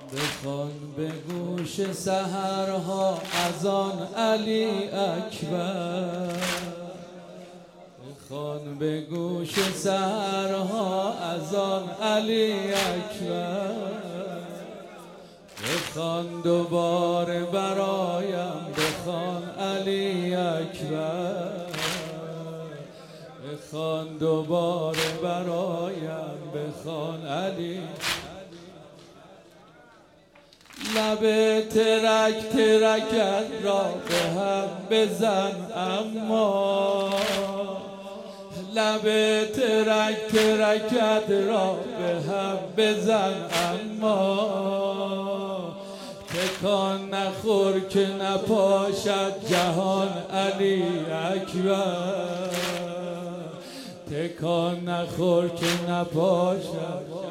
بخوان به گوش سحرها از آن علی اکبر، بخوان به گوش سحرها از آن علی اکبر، بخوان دوباره برایم بخوان علی اکبر، بخوان دوباره برایم بخوان علی. لب ترک ترکت را به هم بزن اما، لب ترک ترکت را به هم بزن اما، تکان نخور که نپاشد جهان علی اکبر، تکان نخور که نپاشد.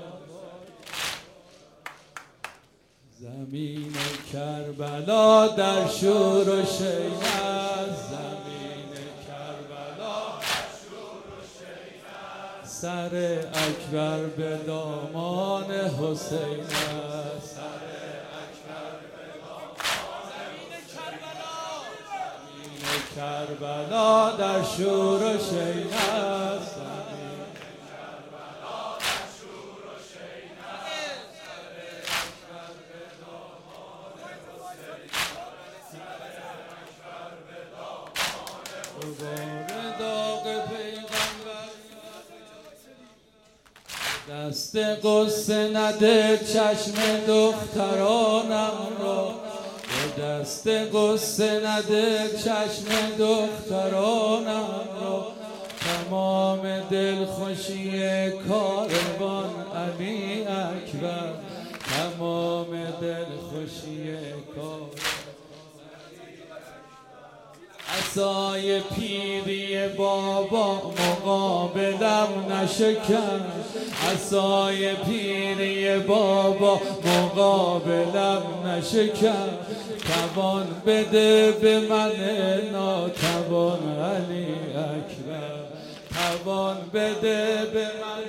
زمین کربلا در شور و شیء است، زمین کربلا در شور و شیء است، سر اکبر به دامان حسین است، سر اکبر به دامان زمین کربلا در شور و شیء است، دست قصه نده چشم دخترانم را، به دست قصه نده چشم دخترانم را، تمام دلخوشی کاروان علی اکبر، تمام دلخوشی کاروان. عصای پیری بابا مقابلم نشکست، عصای پیری بابا مقابلم نشکست، توان بده به من ناتوان علی اکبر، توان بده به من.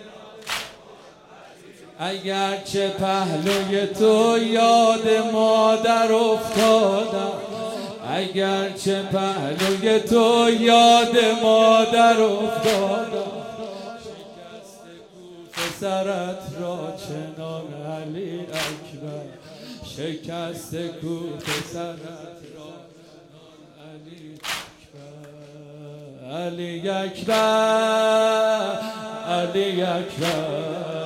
اگرچه پهلوی تو یاد مادر افتادم، اگرچه پهلوی تو یاد مادر افتادم، شکست کوف سرت را چنان علی اکبر، شکست کوف سرت را چنان علی اکبر، علی اکبر، علی اکبر.